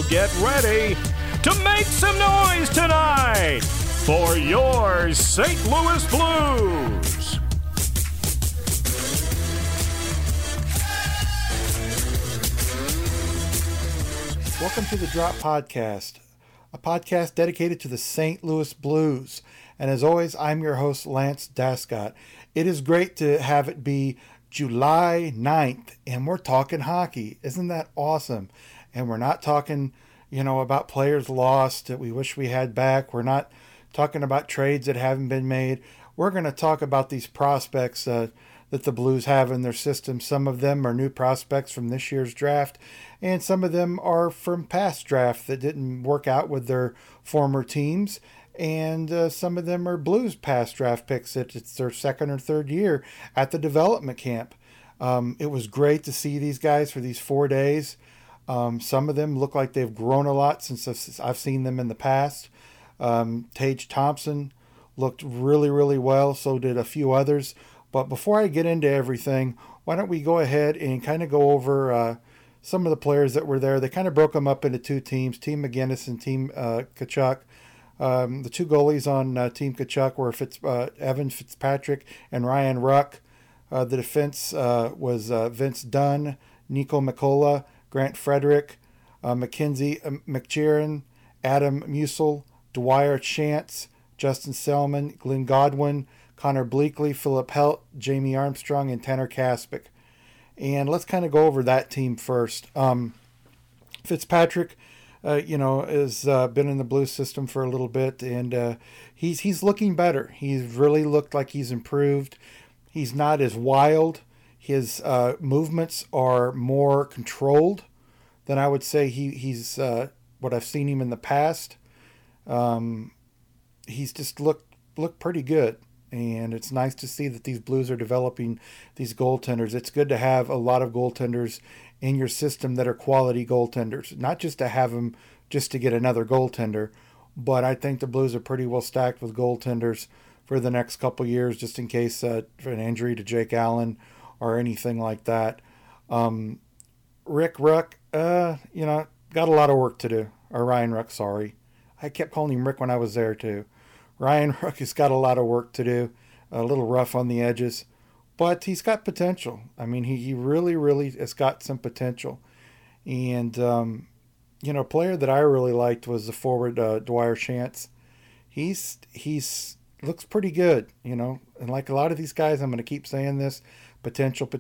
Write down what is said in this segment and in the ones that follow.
get ready to make some noise tonight for your St. Louis Blues. Welcome to the Drop Podcast, a podcast dedicated to the St. Louis Blues. And as always, I'm your host, Lance Dascott. It is great to have it be July 9th, and we're talking hockey. Isn't that awesome? And we're not talking, about players lost that we wish we had back. We're not talking about trades that haven't been made. We're going to talk about these prospects that the Blues have in their system. Some of them are new prospects from this year's draft, and some of them are from past drafts that didn't work out with their former teams. And some of them are Blues past draft picks that it's their second or third year at the development camp. It was great to see these guys for these 4 days. Some of them look like they've grown a lot since I've seen them in the past. Tage Thompson looked really, really well. So did a few others. But before I get into everything, why don't we go ahead and kind of go over some of the players that were there. They kind of broke them up into two teams, Team McGinnis and Team Tkachuk. The two goalies on Team Tkachuk were Evan Fitzpatrick and Ryan Ruck. The defense was Vince Dunn, Nico Mikola, Grant Frederick, Mackenzie McCheeran, Adam Musil, Dwyer Chance, Justin Selman, Glenn Godwin, Connor Bleakley, Philip Helt, Jamie Armstrong, and Tanner Kaspick. And let's kind of go over that team first. Fitzpatrick, has been in the Blues system for a little bit, and he's looking better. He's really looked like he's improved. He's not as wild. His movements are more controlled than I would say he's what I've seen him in the past. He's just looked pretty good. And it's nice to see that these Blues are developing these goaltenders. It's good to have a lot of goaltenders in your system that are quality goaltenders, not just to have them just to get another goaltender, but I think the Blues are pretty well stacked with goaltenders for the next couple years, just in case for an injury to Jake Allen or anything like that. Rick Ruck, got a lot of work to do. Or Ryan Ruck, sorry. I kept calling him Rick when I was there too. Ryan Ruck has got a lot of work to do, a little rough on the edges, but he's got potential. I mean, he really, really has got some potential. And, a player that I really liked was the forward Dwyer Chance. He's looks pretty good, and like a lot of these guys, I'm going to keep saying this, potential,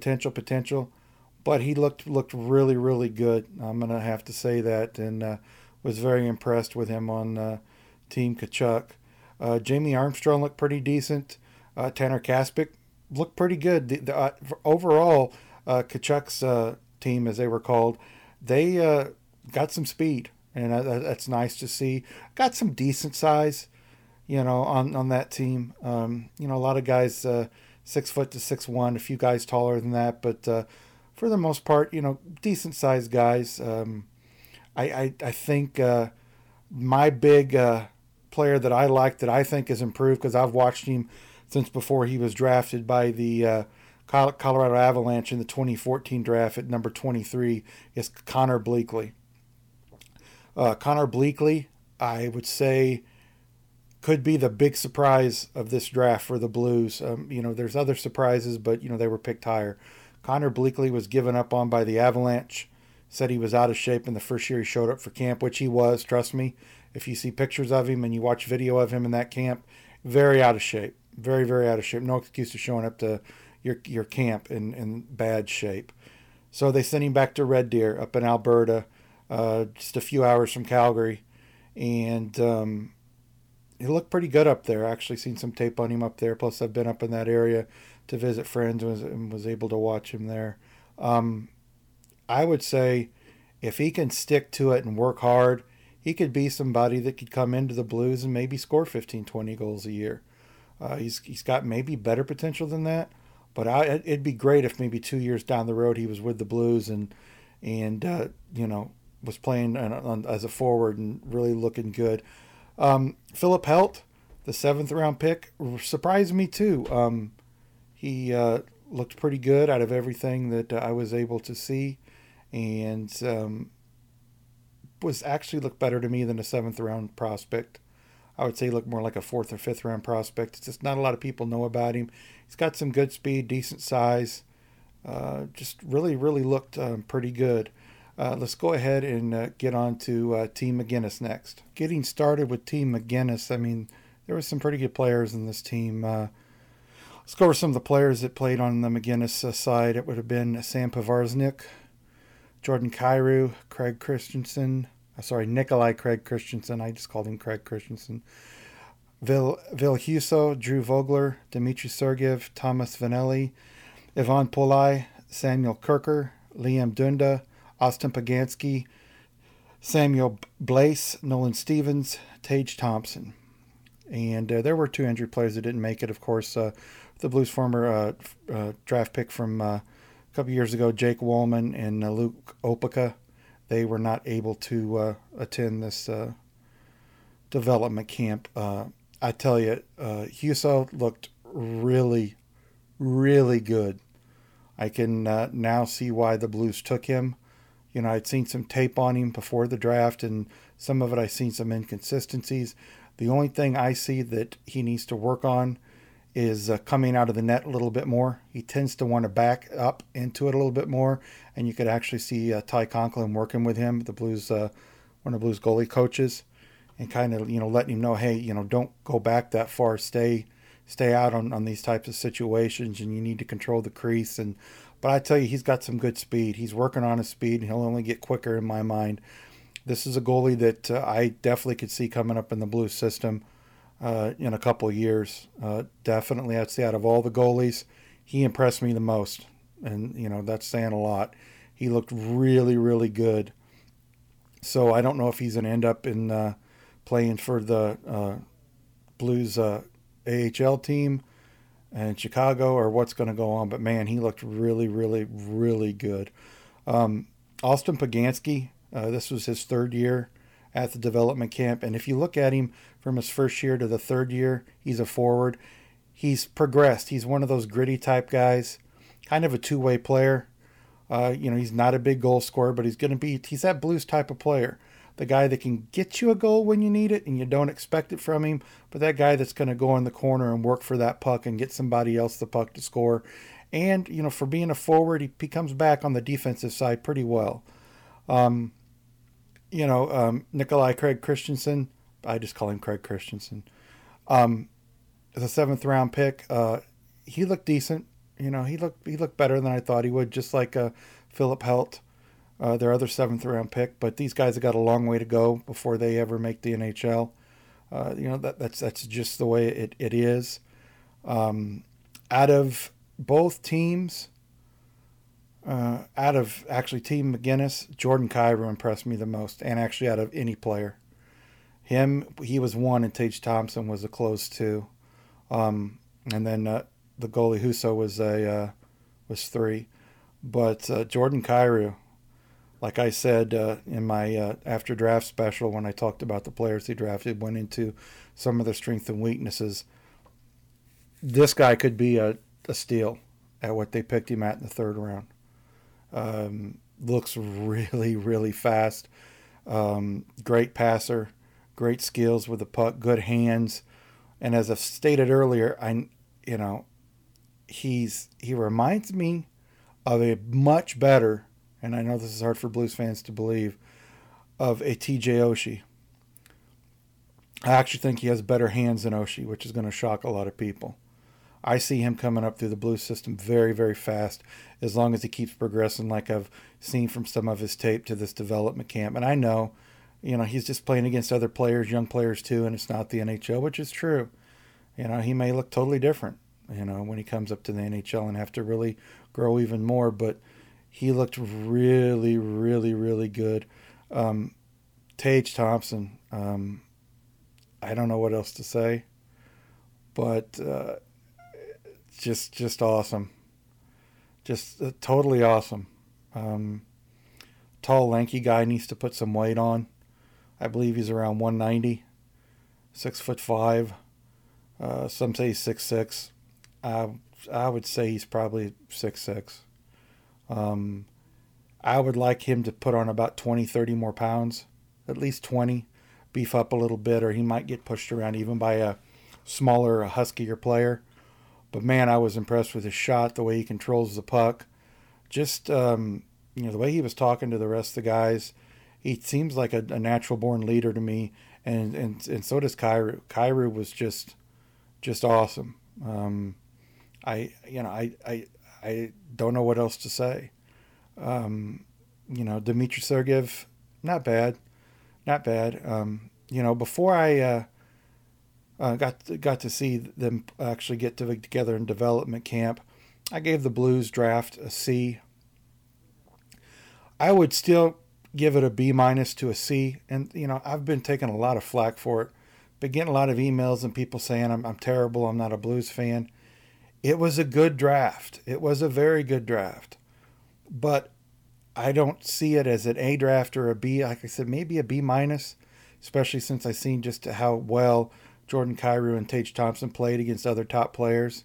but he looked really, really good. I'm going to have to say that, and was very impressed with him on Team Tkachuk. Jamie Armstrong looked pretty decent. Tanner Kaspick looked pretty good. Overall, Tkachuk's team, as they were called, they got some speed, and that's nice to see. Got some decent size, on that team. A lot of guys 6 foot to 6'1", a few guys taller than that, but for the most part, decent sized guys. I think my big player that I like, that I think has improved, because I've watched him since before he was drafted by the Colorado Avalanche in the 2014 draft at number 23, is Connor Bleakley. Connor Bleakley, I would say, could be the big surprise of this draft for the Blues. There's other surprises, but, they were picked higher. Connor Bleakley was given up on by the Avalanche, said he was out of shape in the first year he showed up for camp, which he was, trust me. If you see pictures of him and you watch video of him in that camp, very out of shape. Very, very out of shape. No excuse to showing up to your camp in bad shape. So they sent him back to Red Deer up in Alberta, just a few hours from Calgary. And he looked pretty good up there. I actually seen some tape on him up there. Plus, I've been up in that area to visit friends and was able to watch him there. I would say if he can stick to it and work hard, he could be somebody that could come into the Blues and maybe score 15, 20 goals a year. He's got maybe better potential than that, but it'd be great if maybe 2 years down the road he was with the Blues and was playing as a forward and really looking good. Philip Helt, the 7th round pick, surprised me too. He looked pretty good out of everything that I was able to see, and was actually looked better to me than a 7th-round prospect. I would say he looked more like a 4th or 5th-round prospect. It's just not a lot of people know about him. He's got some good speed, decent size. Just really, really looked pretty good. Let's go ahead and get on to Team McGinnis next. Getting started with Team McGinnis, I mean, there were some pretty good players in this team. Let's go over some of the players that played on the McGinnis side. It would have been Sam Pavarsnik, Jordan Kyrou, Nikolai Craig Christensen. I just called him Craig Christensen. Vil Huso, Drew Vogler, Dmitry Sergev, Thomas Vanelli, Ivan Polai, Samuel Kirker, Liam Dunda, Austin Pagansky, Samuel Blaise, Nolan Stevens, Tage Thompson. And there were 2 injured players that didn't make it. Of course, the Blues' former draft pick from a couple years ago, Jake Wollman and Luke Opeka, they were not able to attend this development camp. I tell you, Huso looked really, really good. I can now see why the Blues took him. You know, I'd seen some tape on him before the draft, and some of it I've seen some inconsistencies. The only thing I see that he needs to work on is coming out of the net a little bit more. He tends to want to back up into it a little bit more, and you could actually see Ty Conklin working with him, the Blues, one of the Blues goalie coaches, and kind of, you know, letting him know, hey, you know, don't go back that far. Stay out on these types of situations, and you need to control the crease. But I tell you, he's got some good speed. He's working on his speed, and he'll only get quicker in my mind. This is a goalie that I definitely could see coming up in the Blues system in a couple of years. Definitely, I'd say out of all the goalies, he impressed me the most. And, you know, that's saying a lot. He looked really, really good. So I don't know if he's going to end up in playing for the Blues AHL team in Chicago or what's going to go on. But, man, he looked really, really, really good. Austin Pagansky, this was his 3rd year at the development camp. And if you look at him from his first year to the 3rd year, he's a forward. He's progressed. He's one of those gritty type guys, kind of a two-way player. You know, he's not a big goal scorer, but he's that Blues type of player. The guy that can get you a goal when you need it and you don't expect it from him, but that guy that's going to go in the corner and work for that puck and get somebody else the puck to score. And, you know, for being a forward, he comes back on the defensive side pretty well. Nikolai Craig Christensen, I just call him Craig Christensen. The 7th-round pick, he looked decent. You know, he looked better than I thought he would, just like Philip Helt, their other 7th-round pick. But these guys have got a long way to go before they ever make the NHL. That's just the way it is. Out of both teams, out of actually Team McGinnis, Jordan Kyrou impressed me the most, and actually out of any player. He was 1, and Tage Thompson was a close 2. And then the goalie Huso was 3. But Jordan Kyrou, like I said in my after draft special when I talked about the players he drafted, went into some of their strengths and weaknesses. This guy could be a steal at what they picked him at in the 3rd round. Looks really, really fast. Great passer, great skills with the puck, good hands. And as I've stated earlier, he reminds me of a much better, and I know this is hard for Blues fans to believe, of a TJ Oshie. I actually think he has better hands than Oshie, which is going to shock a lot of people. I see him coming up through the Blues system very, very fast, as long as he keeps progressing like I've seen from some of his tape to this development camp. And I know, he's just playing against other players, young players too, and it's not the NHL, which is true. He may look totally different, when he comes up to the NHL and have to really grow even more. But he looked really, really, really good. Tage Thompson, I don't know what else to say, but just awesome. Just totally awesome. Tall, lanky guy, needs to put some weight on. I believe he's around 190, 6'5". Some say he's 6'6". I would say he's probably 6'6". I would like him to put on about 20, 30 more pounds at least 20, beef up a little bit, or he might get pushed around even by a smaller, huskier player. But man, I was impressed with his shot, the way he controls the puck. Just, the way he was talking to the rest of the guys. He seems like a natural born leader to me. And so does Kyrou. Kyrou was just awesome. I don't know what else to say. Dmitry Sergeyev, not bad. Before I got to see them actually get together in development camp, I gave the Blues draft a C. I would still give it a B- to a C. And, I've been taking a lot of flack for it. Been getting a lot of emails and people saying I'm terrible, I'm not a Blues fan. It was a good draft. It was a very good draft. But I don't see it as an A draft or a B. Like I said, maybe a B-, especially since I've seen just how well Jordan Kyrou and Tage Thompson played against other top players.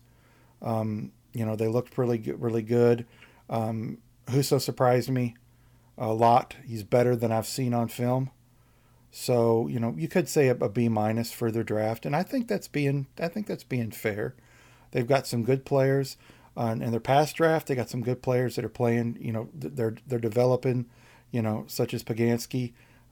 They looked really good. Husso surprised me a lot. He's better than I've seen on film. So, you could say a B- for their draft. And I think that's being fair. They've got some good players. In their past draft, they got some good players that are playing, they're developing, such as Pagansky.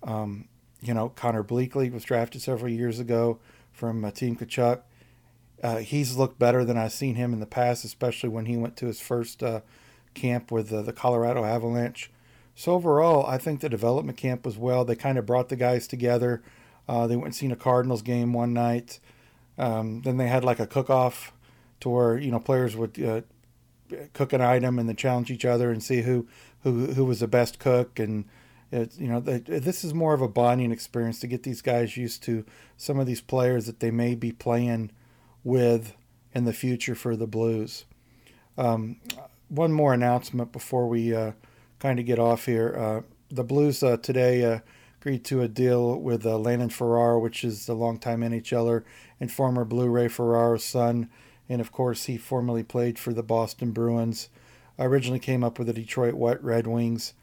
Connor Bleakley was drafted several years ago from Team Tkachuk. He's looked better than I've seen him in the past, especially when he went to his first camp with the Colorado Avalanche. So overall, I think the development camp was well. They kind of brought the guys together. They went and seen a Cardinals game one night. Then they had like a cook-off to where, players would cook an item and then challenge each other and see who was the best cook. And, this is more of a bonding experience to get these guys used to some of these players that they may be playing with in the future for the Blues. One more announcement before we kind of get off here. The Blues today agreed to a deal with Landon Ferraro, which is the longtime NHLer and former Blue Ray Ferraro's son. And, of course, he formerly played for the Boston Bruins. Originally came up with the Detroit Red Wings.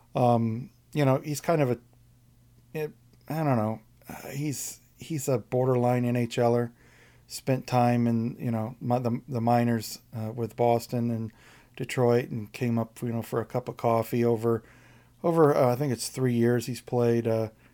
He's kind of I don't know. He's a borderline NHLer. Spent time in, the minors with Boston and Detroit, and came up, for a cup of coffee over I think it's 3 years he's played.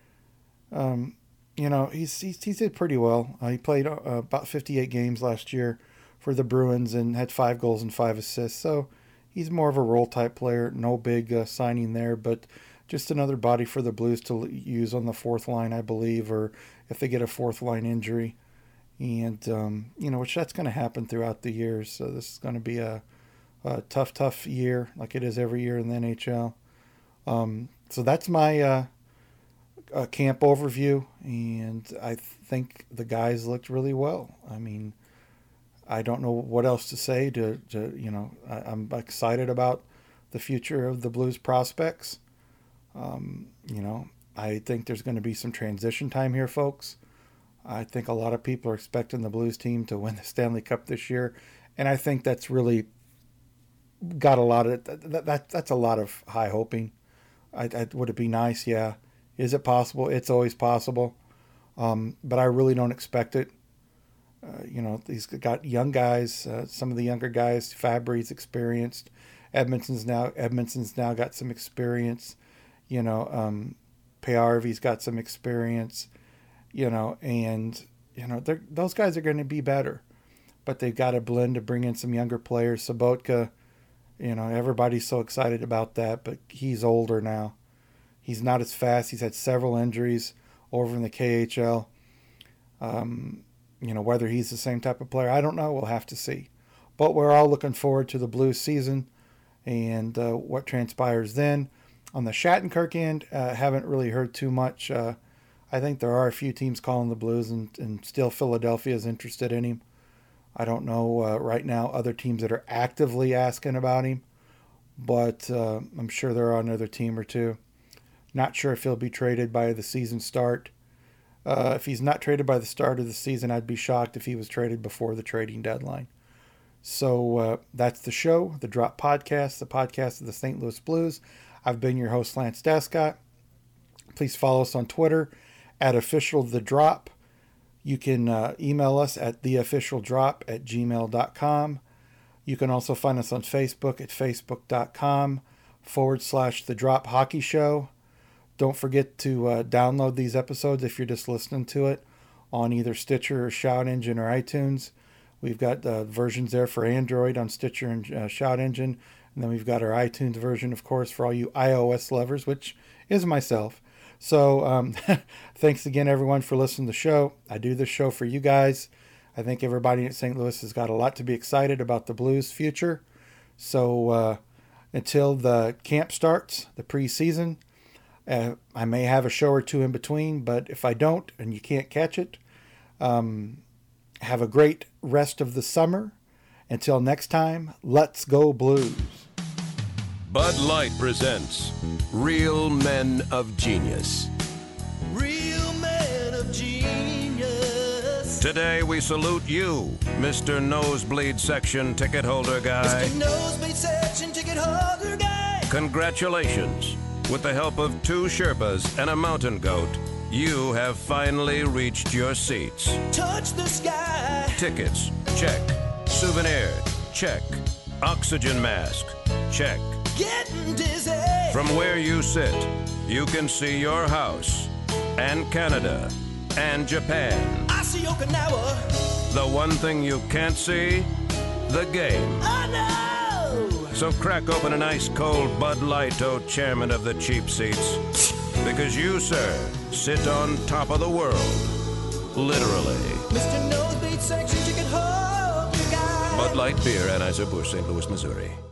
He did pretty well. He played about 58 games last year for the Bruins and had 5 goals and 5 assists. So he's more of a role type player. No big signing there, but just another body for the Blues to use on the fourth line, I believe, or if they get a fourth line injury. And, which that's going to happen throughout the years. So this is going to be a tough year like it is every year in the NHL. So that's my camp overview, and I think the guys looked really well. I mean, I don't know what else to say. I'm excited about the future of the Blues prospects. I think there's going to be some transition time here, folks. I think a lot of people are expecting the Blues team to win the Stanley Cup this year, and I think that's really got a lot of that's a lot of high hoping. Would it be nice? Yeah. Is it possible? It's always possible, but I really don't expect it. He's got young guys. Some of the younger guys, Fabry's experienced. Edmondson's now got some experience. Payarvi's got some experience. Those guys are going to be better, but they've got a blend to bring in some younger players. Sobotka, everybody's so excited about that, but he's older now. He's not as fast. He's had several injuries over in the KHL. Whether he's the same type of player, I don't know. We'll have to see. But we're all looking forward to the Blues season and what transpires then. On the Shattenkirk end, haven't really heard too much. I think there are a few teams calling the Blues, and still Philadelphia is interested in him. I don't know right now other teams that are actively asking about him, but I'm sure there are another team or two. Not sure if he'll be traded by the season start. If he's not traded by the start of the season, I'd be shocked if he was traded before the trading deadline. So that's the show, the Drop Podcast, the podcast of the St. Louis Blues. I've been your host, Lance Descott. Please follow us on Twitter at officialthedrop. You can email us at theofficialdrop@gmail.com. You can also find us on Facebook at facebook.com/The Drop Hockey Show. Don't forget to download these episodes if you're just listening to it on either Stitcher or Shout Engine or iTunes. We've got versions there for Android on Stitcher and Shout Engine. And then we've got our iTunes version, of course, for all you iOS lovers, which is myself. So thanks again, everyone, for listening to the show. I do this show for you guys. I think everybody in St. Louis has got a lot to be excited about the Blues' future. So until the camp starts, the preseason, I may have a show or two in between, but if I don't and you can't catch it, have a great rest of the summer. Until next time, let's go Blues. Bud Light presents Real Men of Genius. Real men of genius. Today we salute you, Mr. Nosebleed Section Ticket Holder Guy. Mr. Nosebleed Section Ticket Holder Guy. Congratulations. With the help of 2 Sherpas and a mountain goat, you have finally reached your seats. Touch the sky. Tickets, check. Souvenir, check. Oxygen mask, check. Getting dizzy. From where you sit, you can see your house, and Canada, and Japan. I see Okinawa. The one thing you can't see, the game. I know. So crack open an ice cold Bud Light, oh chairman of the cheap seats. Because you, sir, sit on top of the world. Literally. Mr. Nosebleed Section Ticket Holder Guy. Bud Light Beer, Anheuser-Busch, St. Louis, Missouri.